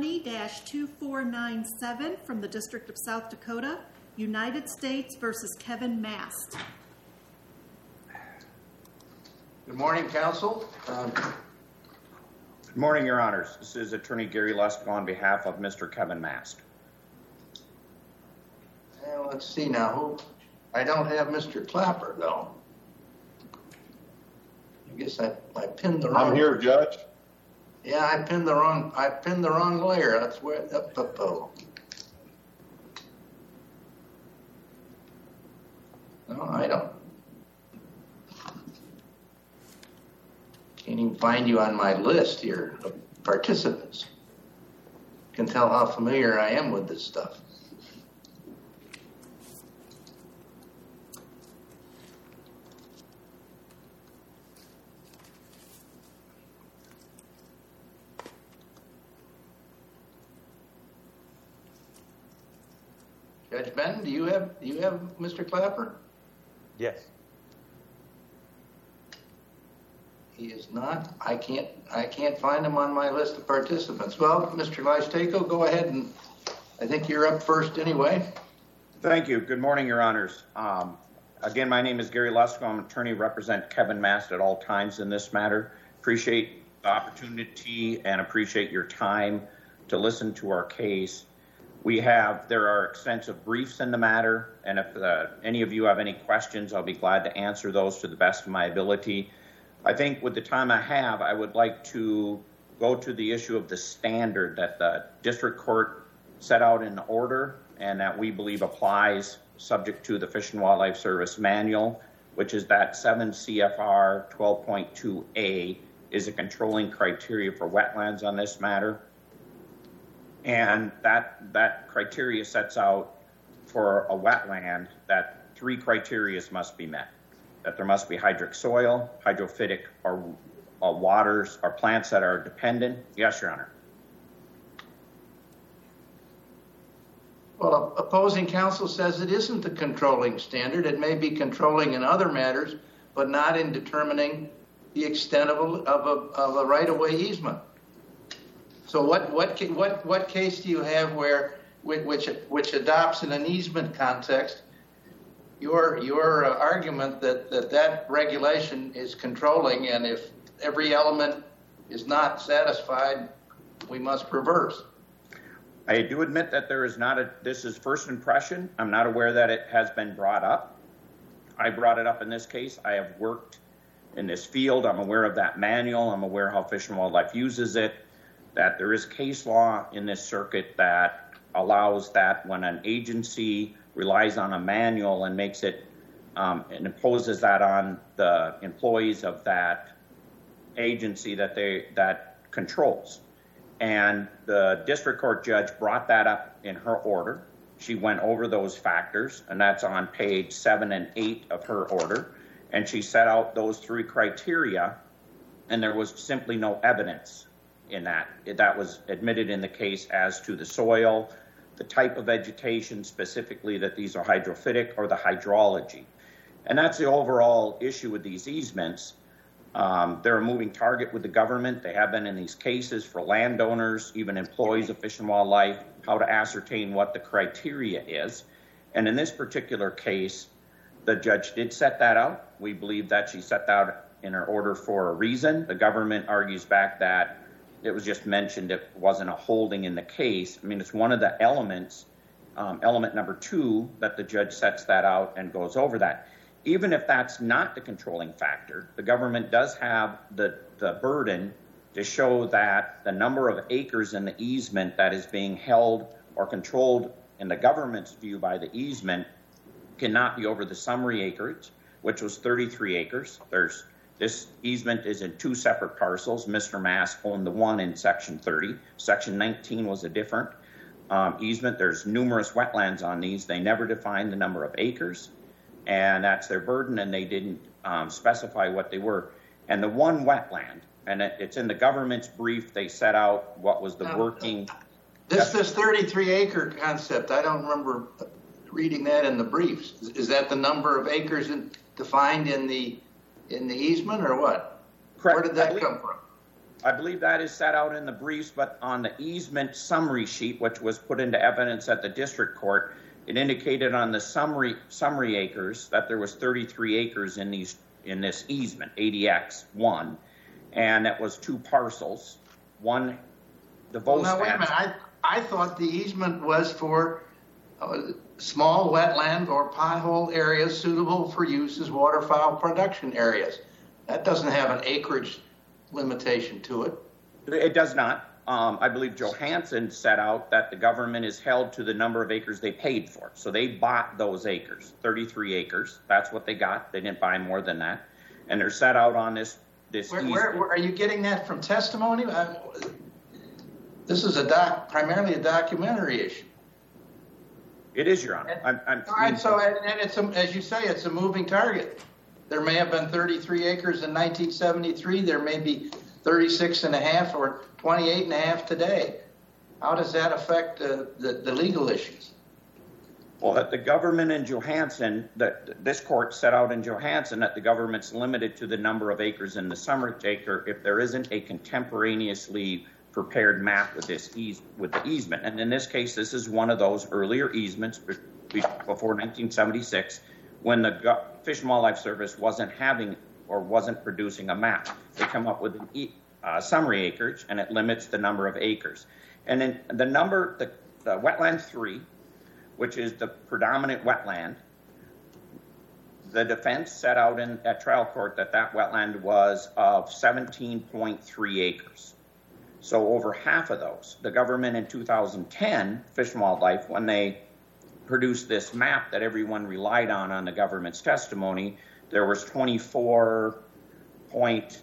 20-2497 from the District of South Dakota, United States versus Kevin Mast. Good morning, counsel. Good morning, Your Honors. This is Attorney Gary Lusko on behalf of Mr. Kevin Mast. Well, let's see now. I don't have Mr. Clapper, though. I guess I pinned the wrong. I'm here, Judge. Yeah, I pinned the wrong layer. That's where. No, I don't. Can't even find you on my list here of participants. Can tell how familiar I am with this stuff. Judge Benton, do you have Mr. Clapper? Yes. He is not. I can't find him on my list of participants. Well, Mr. Lystako, go ahead, and I think you're up first anyway. Thank you. Good morning, Your Honors. Again, my name is Gary Lusko. I'm an attorney, represent Kevin Mast at all times in this matter. Appreciate the opportunity and appreciate your time to listen to our case. There are extensive briefs in the matter, and if any of you have any questions, I'll be glad to answer those to the best of my ability. I think with the time I have, I would like to go to the issue of the standard that the district court set out in order and that we believe applies subject to the Fish and Wildlife Service manual, which is that 7 CFR 12.2A is a controlling criteria for wetlands on this matter. And that criteria sets out for a wetland that 3 criteria must be met. That there must be hydric soil, hydrophytic or waters or plants that are dependent. Yes, Your Honor. Well, opposing counsel says it isn't the controlling standard. It may be controlling in other matters, but not in determining the extent of a right-of-way easement. So what case do you have which adopts in an easement context your argument that regulation is controlling, and if every element is not satisfied, we must reverse? I do admit that this is first impression. I'm not aware that it has been brought up. I brought it up in this case. I have worked in this field. I'm aware of that manual. I'm aware how Fish and Wildlife uses it, that there is case law in this circuit that allows that when an agency relies on a manual and makes it and imposes that on the employees of that agency that controls. And the district court judge brought that up in her order. She went over those factors, and that's on page 7 and 8 of her order. And she set out those 3 criteria, and there was simply no evidence in that. That was admitted in the case as to the soil, the type of vegetation, specifically that these are hydrophytic, or the hydrology. And that's the overall issue with these easements. They're a moving target with the government. They have been in these cases for landowners, even employees of Fish and Wildlife, how to ascertain what the criteria is. And in this particular case, the judge did set that out. We believe that she set that out in her order for a reason. The government argues back that it was just mentioned, it wasn't a holding in the case. I mean, it's one of the elements, element number 2, that the judge sets that out and goes over that. Even if that's not the controlling factor, the government does have the burden to show that the number of acres in the easement that is being held or controlled in the government's view by the easement cannot be over the summary acreage, which was 33 acres. This easement is in 2 separate parcels. Mr. Mast owned the one in Section 30. Section 19 was a different easement. There's numerous wetlands on these. They never defined the number of acres, and that's their burden, and they didn't specify what they were. And the one wetland, and it's in the government's brief, they set out what was the working... This 33-acre concept, I don't remember reading that in the briefs. Is that the number of acres defined in the easement, or what? Correct. Where did that come from? I believe that is set out in the briefs, but on the easement summary sheet, which was put into evidence at the district court, it indicated on the summary acres that there was 33 acres in this easement, ADX1, and that was 2 parcels. One, the Volkswagen. Now, wait a minute. I thought the easement was for small wetland or pothole areas suitable for use as waterfowl production areas. That doesn't have an acreage limitation to it. It does not. I believe Johansson set out that the government is held to the number of acres they paid for. So they bought those acres, 33 acres. That's what they got. They didn't buy more than that. And they're set out on this Where are you getting that from testimony? This is primarily a documentary issue. It is, Your Honor. All right, so and it's as you say, it's a moving target. There may have been 33 acres in 1973. There may be 36 and a half or 28 and a half today. How does that affect the legal issues? Well, that the government in Johansson, this court set out in Johansson that the government's limited to the number of acres in the summary acre if there isn't a contemporaneously prepared map with the easement. And in this case, this is one of those earlier easements before 1976 when the Fish and Wildlife Service wasn't producing a map. They come up with a summary acreage, and it limits the number of acres. And then the wetland 3, which is the predominant wetland, the defense set out at trial court that wetland was of 17.3 acres. So over half of those, the government in 2010, Fish and Wildlife, when they produced this map that everyone relied on the government's testimony, there was 24.8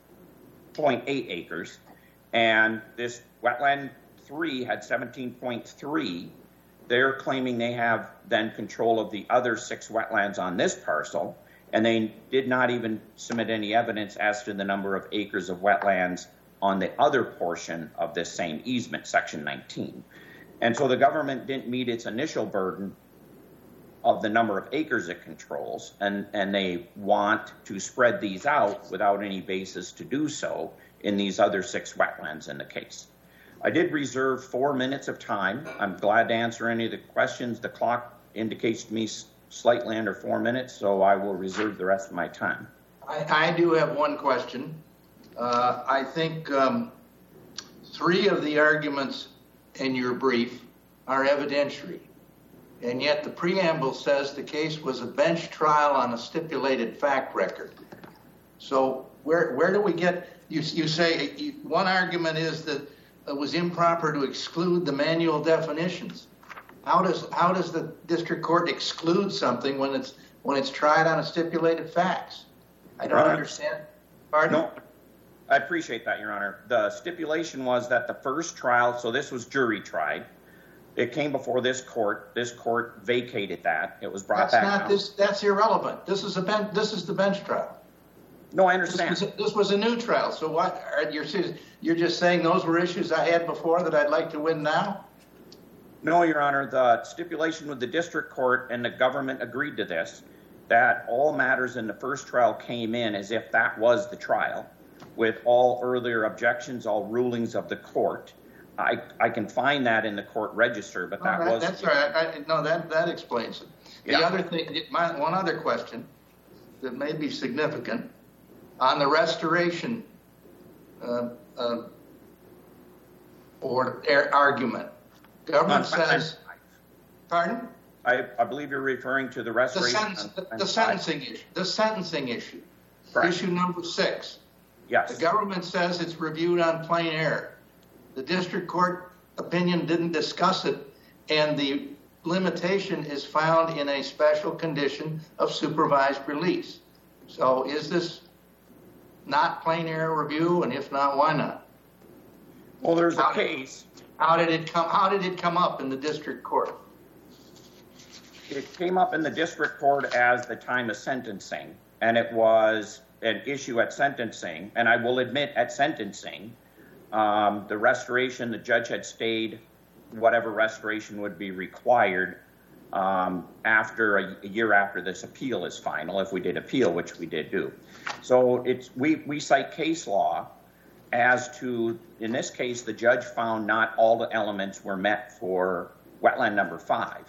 acres, and this wetland 3 had 17.3. They're claiming they have then control of the other 6 wetlands on this parcel, and they did not even submit any evidence as to the number of acres of wetlands on the other portion of this same easement, section 19. And so the government didn't meet its initial burden of the number of acres it controls, and they want to spread these out without any basis to do so in these other 6 wetlands in the case. I did reserve 4 minutes of time. I'm glad to answer any of the questions. The clock indicates to me slightly under 4 minutes, so I will reserve the rest of my time. I do have one question. I think 3 of the arguments in your brief are evidentiary, and yet the preamble says the case was a bench trial on a stipulated fact record. So where do we get, you say one argument is that it was improper to exclude the manual definitions. How does the district court exclude something when it's tried on a stipulated facts? I don't understand. Pardon? No, I appreciate that, Your Honor. The stipulation was that the first trial, so this was jury tried. It came before this court. This court vacated that. It was brought back. That's irrelevant. This is the bench trial. No, I understand. This was a new trial. So what? You're just saying those were issues I had before that I'd like to win now? No, Your Honor. The stipulation with the district court and the government agreed to this, that all matters in the first trial came in as if that was the trial, with all earlier objections, all rulings of the court. I can find that in the court register, but that's right. That explains it. The other thing, one other question that may be significant on the restoration argument. Government says. Pardon? I believe you're referring to the restoration. The sentencing issue. Right. Issue number 6. Yes. The government says it's reviewed on plain error. The district court opinion didn't discuss it, and the limitation is found in a special condition of supervised release. So is this not plain error review? And if not, why not? Well, there's a case. How did it come up in the district court? It came up in the district court as the time of sentencing, and it was an issue at sentencing. And I will admit, at sentencing, the restoration, the judge had stayed whatever restoration would be required after a year after this appeal is final, if we did appeal, which we did do. So we cite case law as to, in this case, the judge found not all the elements were met for wetland number 5.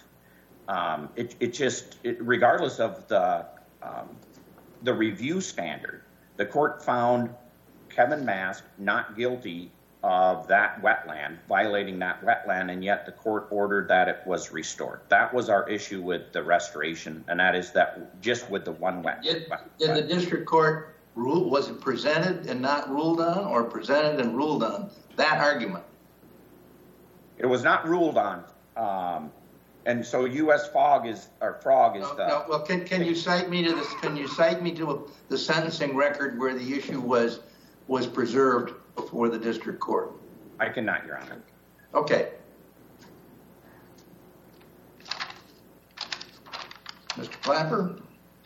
Regardless of the review standard, the court found Kevin Mask not guilty of that wetland, violating that wetland, and yet the court ordered that it was restored. That was our issue with the restoration, and that is that just with the one wetland. Did the district court rule, was it presented and not ruled on, or presented and ruled on, that argument? It was not ruled on. And so U.S. Frog is the. Well, can you cite me to this? Can you cite me to the sentencing record where the issue was preserved before the district court? I cannot, Your Honor. Okay. Mr. Clapper.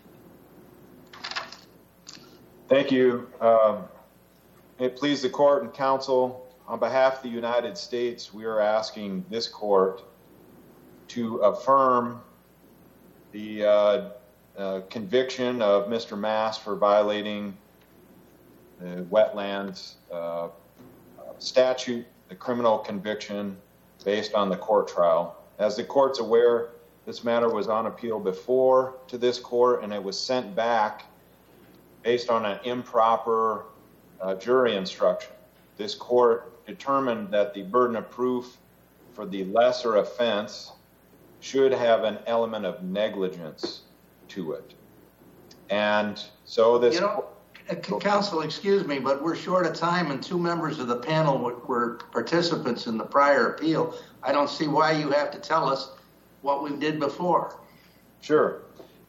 Thank you. It please the court and counsel, on behalf of the United States, we are asking this court to affirm the conviction of Mr. Mask for violating the wetlands statute, the criminal conviction based on the court trial. As the court's aware, this matter was on appeal before to this court, and it was sent back based on an improper jury instruction. This court determined that the burden of proof for the lesser offense should have an element of negligence to it. And so this... Counsel, excuse me, but we're short of time, and 2 members of the panel were participants in the prior appeal. I don't see why you have to tell us what we did before. Sure.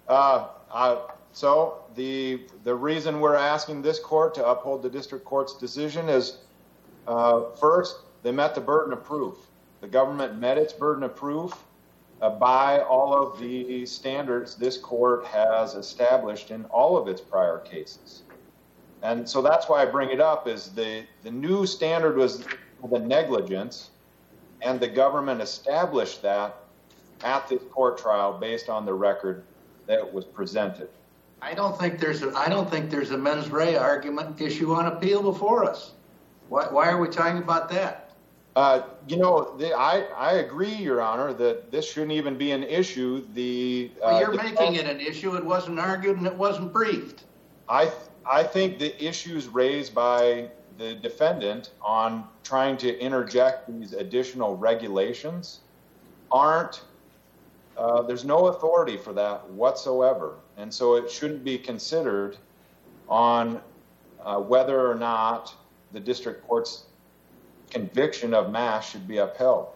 So the reason we're asking this court to uphold the district court's decision is, first, they met the burden of proof. The government met its burden of proof by all of the standards this court has established in all of its prior cases. And so that's why I bring it up, is the new standard was the negligence, and the government established that at this court trial based on the record that was presented. I don't think there's a mens rea argument issue on appeal before us. Why are we talking about that? I agree, Your Honor, that this shouldn't even be an issue. You're making it an issue. It wasn't argued and it wasn't briefed. I think the issues raised by the defendant on trying to interject these additional regulations there's no authority for that whatsoever. And so it shouldn't be considered on whether or not the district court's conviction of Mask should be upheld.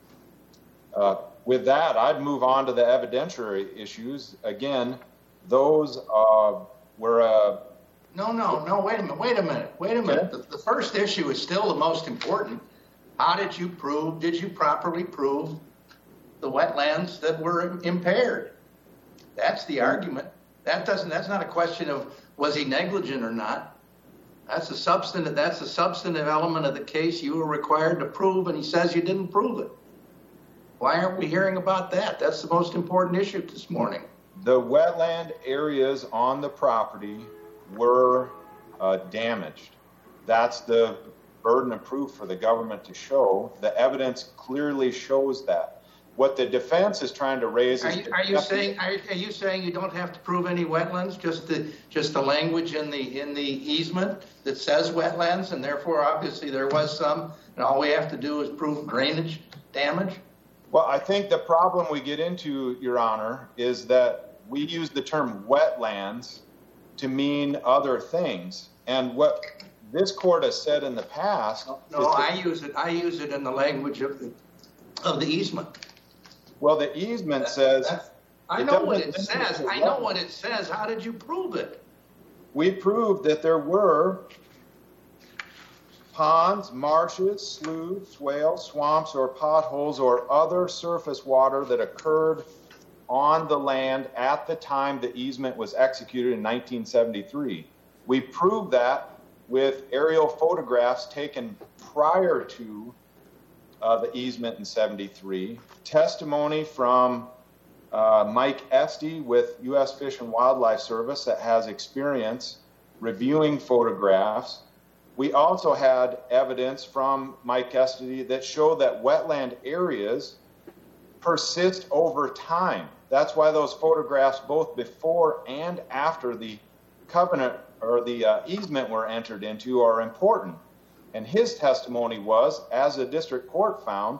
With that, I'd move on to the evidentiary issues. Again, those were... No, wait a minute. Okay. The first issue is still the most important. How did you properly prove the wetlands that were impaired? That's the argument. That's not a question of was he negligent or not. That's a substantive element of the case you were required to prove, and he says you didn't prove it. Why aren't we hearing about that? That's the most important issue this morning. The wetland areas on the property were damaged. That's the burden of proof for the government to show. The evidence clearly shows that. What the defense is trying to raise is... Are you saying you don't have to prove any wetlands, just the language in the easement that says wetlands, and therefore obviously there was some, and all we have to do is prove drainage damage? Well, I think the problem we get into, Your Honor, is that we use the term wetlands to mean other things. And what this court has said in the past... No, I use it in the language of the easement. Well, the easement says... I know what it says. How did you prove it? We proved that there were ponds, marshes, sloughs, swales, swamps, or potholes, or other surface water that occurred on the land at the time the easement was executed in 1973. We proved that with aerial photographs taken prior to the easement in 73, testimony from Mike Esty with U.S. Fish and Wildlife Service that has experience reviewing photographs, We also had evidence from Mike Kestedy that showed that wetland areas persist over time. That's why those photographs, both before and after the covenant or the easement were entered into, are important. And his testimony was, as the district court found,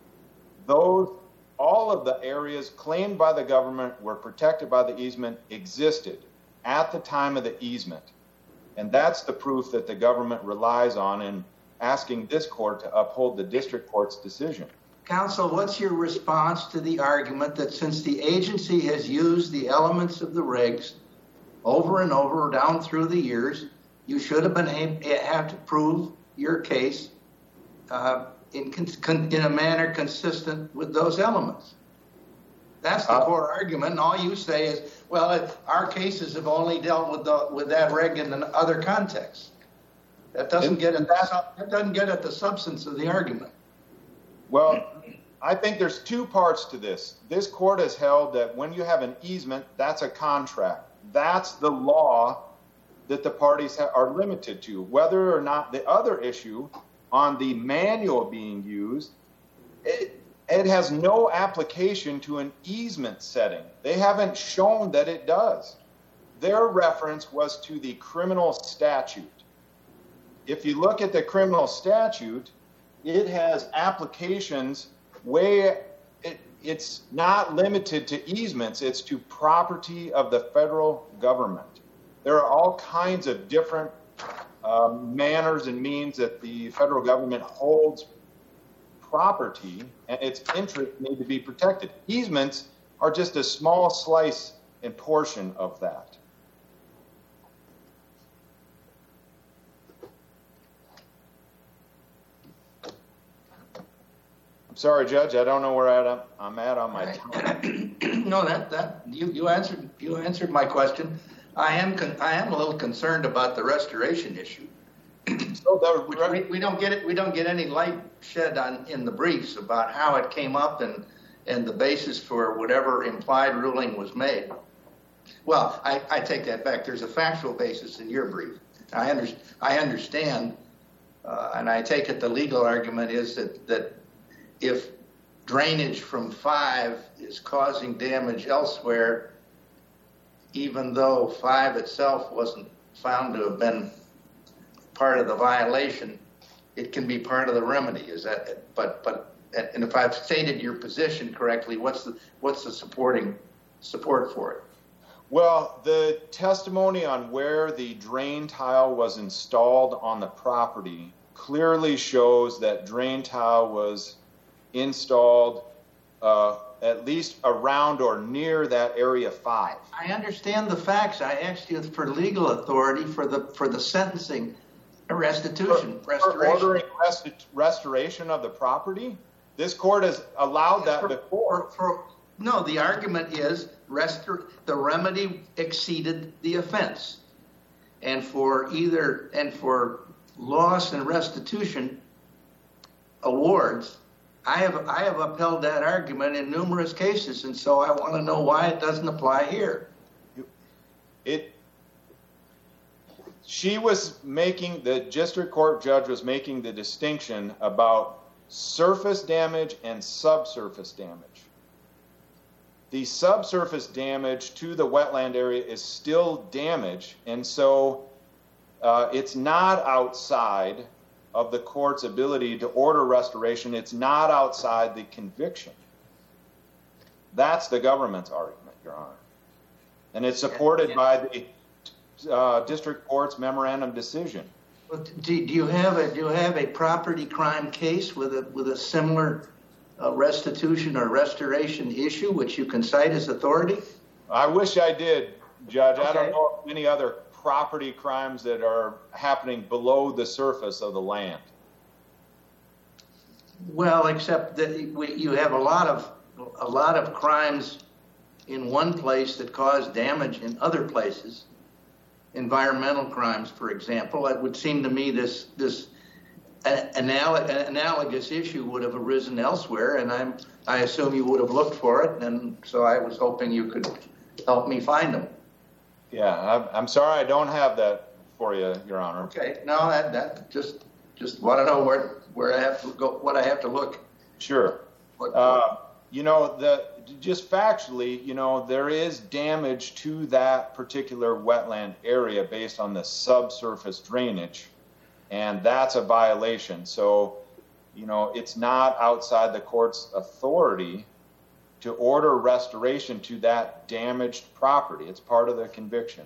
all of the areas claimed by the government were protected by the easement existed at the time of the easement. And that's the proof that the government relies on in asking this court to uphold the district court's decision. Counsel, what's your response to the argument that since the agency has used the elements of the regs over and over down through the years, you should have have to prove your case in a manner consistent with those elements? That's the core argument. And all you say is, well, our cases have only dealt with that reg in other contexts. That doesn't get at the substance of the argument. Well, I think there's two parts to this. This court has held that when you have an easement, that's a contract. That's the law that the parties are limited to. Whether or not the other issue on the manual being used, it has no application to an easement setting. They haven't shown that it does. Their reference was to the criminal statute. If you look at the criminal statute, it has applications where it's not limited to easements, it's to property of the federal government. There are all kinds of different manners and means that the federal government holds property, and its interests need to be protected. Easements are just a small slice and portion of that. I'm sorry, Judge, I don't know where I'm at on my time. No, you answered my question. I am a little concerned about the restoration issue. So we don't get any light shed in the briefs about how it came up and the basis for whatever implied ruling was made. Well, I take that back. There's a factual basis in your brief. I understand, and I take it the legal argument is that if drainage from 5 is causing damage elsewhere, even though 5 itself wasn't found to have been part of the violation, it can be part of the remedy. Is that it? But and if I've stated your position correctly, what's the support for it? Well, the testimony on where the drain tile was installed on the property clearly shows that drain tile was installed at least around or near that area 5. I understand the facts. I asked you for legal authority for the sentencing, restoration. Ordering restoration of the property. This court has allowed that before. No, the argument is the remedy exceeded the offense, and for loss and restitution awards, I have upheld that argument in numerous cases, and so I want to know why it doesn't apply here. The district court judge was making the distinction about surface damage and subsurface damage. The subsurface damage to the wetland area is still damage, and so it's not outside of the court's ability to order restoration. It's not outside the conviction. That's the government's argument, Your Honor. And it's supported by the district court's memorandum decision. Do you have a property crime case with a similar restitution or restoration issue which you can cite as authority? I wish I did, Judge. Okay. I don't know of any other property crimes that are happening below the surface of the land. Well, except that you have a lot of crimes in one place that cause damage in other places. Environmental crimes, for example. It would seem to me this analogous issue would have arisen elsewhere, and I assume you would have looked for it, and so I was hoping you could help me find them. Yeah, I'm sorry I don't have that for you, Your Honor. Okay, no, that just want to know where I have to go, what I have to look. Sure. You know, just factually, you know, there is damage to that particular wetland area based on the subsurface drainage, and that's a violation. So, you know, it's not outside the court's authority to order restoration to that damaged property. It's part of the conviction.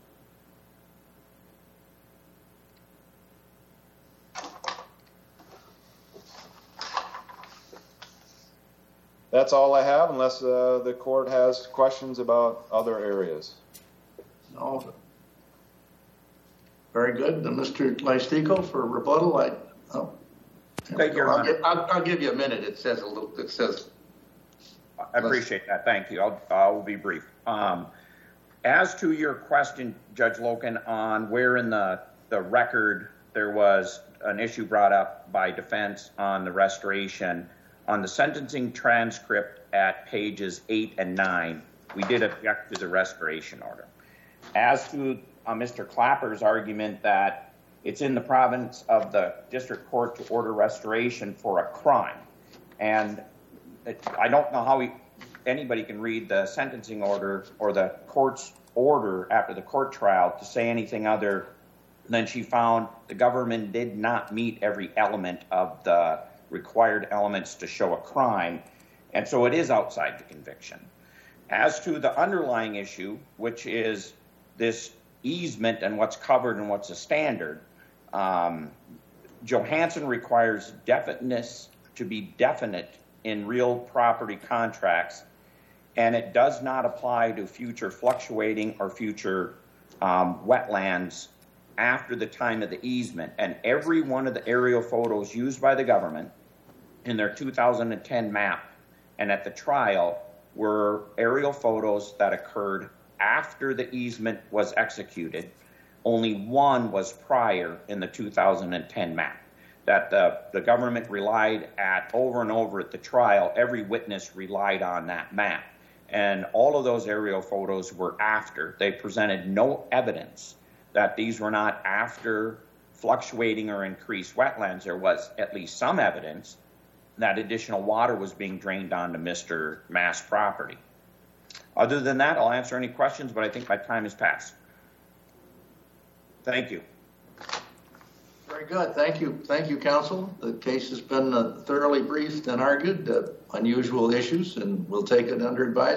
That's all I have, unless the court has questions about other areas. No. Very good. Then Mr. Lystico for rebuttal. Thank you, Your Honor. I'll give you a minute. It says I appreciate that. Thank you. I'll be brief. As to your question, Judge Loken, on where in the record there was an issue brought up by defense on the restoration, on the sentencing transcript at pages 8 and 9, we did object to the restoration order. As to Mr. Clapper's argument that it's in the province of the district court to order restoration for a crime, and I don't know how anybody can read the sentencing order or the court's order after the court trial to say anything other than she found the government did not meet every element of the required elements to show a crime, and so it is outside the conviction. As to the underlying issue, which is this easement and what's covered and what's a standard, Johansson requires definiteness to be definite in real property contracts, and it does not apply to future fluctuating or future wetlands after the time of the easement. And every one of the aerial photos used by the government in their 2010 map and at the trial were aerial photos that occurred after the easement was executed. Only one was prior in the 2010 map that the government relied at over and over at the trial. Every witness relied on that map. And all of those aerial photos were after. They presented no evidence that these were not after fluctuating or increased wetlands. There was at least some evidence that additional water was being drained onto Mr. Mass' property. Other than that, I'll answer any questions, but I think my time has passed. Thank you. very good. Thank you. Thank you, counsel. The case has been thoroughly briefed and argued, unusual issues, and we'll take it under advisement.